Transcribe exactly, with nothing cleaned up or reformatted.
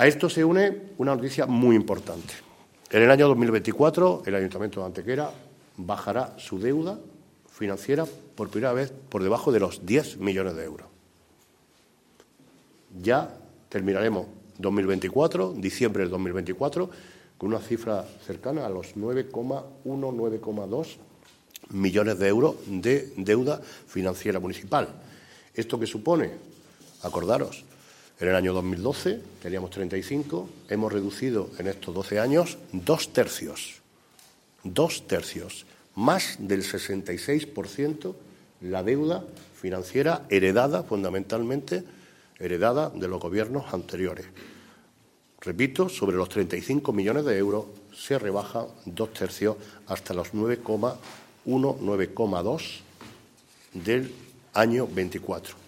A esto se une una noticia muy importante. En el año dos mil veinticuatro, el Ayuntamiento de Antequera bajará su deuda financiera por primera vez por debajo de los diez millones de euros. Ya terminaremos dos mil veinticuatro, diciembre del dos mil veinticuatro, con una cifra cercana a los nueve coma uno, nueve coma dos millones de euros de deuda financiera municipal. ¿Esto qué supone? Acordaros, en el año dos mil doce teníamos treinta y cinco, hemos reducido en estos doce años dos tercios, dos tercios, más del sesenta y seis por ciento la deuda financiera heredada, fundamentalmente, heredada de los gobiernos anteriores. Repito, sobre los treinta y cinco millones de euros se rebaja dos tercios hasta los nueve coma uno, nueve coma dos del año veinticuatro.